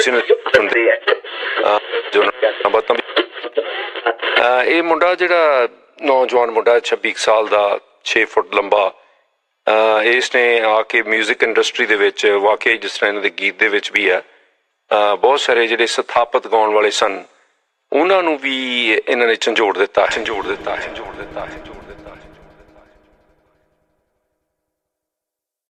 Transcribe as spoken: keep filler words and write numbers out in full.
ਕਿਸੇ ਨੂੰ ਜੋ ਬਾਤਾਂ ਇਹ ਮੁੰਡਾ ਜਿਹੜਾ ਨੌਜਵਾਨ ਮੁੰਡਾ ਛੱਬੀ ਸਾਲ ਦਾ ਛੇ ਫੁੱਟ ਲੰਬਾ ਇਸ ਨੇ ਆ ਕੇ ਮਿਊਜ਼ਿਕ ਇੰਡਸਟਰੀ ਦੇ ਵਿੱਚ ਵਾਕਿਆ ਜਿਸ ਤਰ੍ਹਾਂ ਇਹਨਾਂ ਦੇ ਗੀਤ ਦੇ ਵਿੱਚ ਵੀ ਹੈ ਬਹੁਤ ਸਾਰੇ ਜਿਹੜੇ ਸਥਾਪਤ ਗਾਉਣ ਵਾਲੇ ਸਨ ਉਹਨਾਂ ਨੂੰ ਵੀ ਇਹਨਾਂ ਨੇ ਝੰਜੋੜ ਦਿੱਤਾ ਝੰਜੋੜ ਦਿੱਤਾ ਝੰਜੋੜ ਦਿੱਤਾ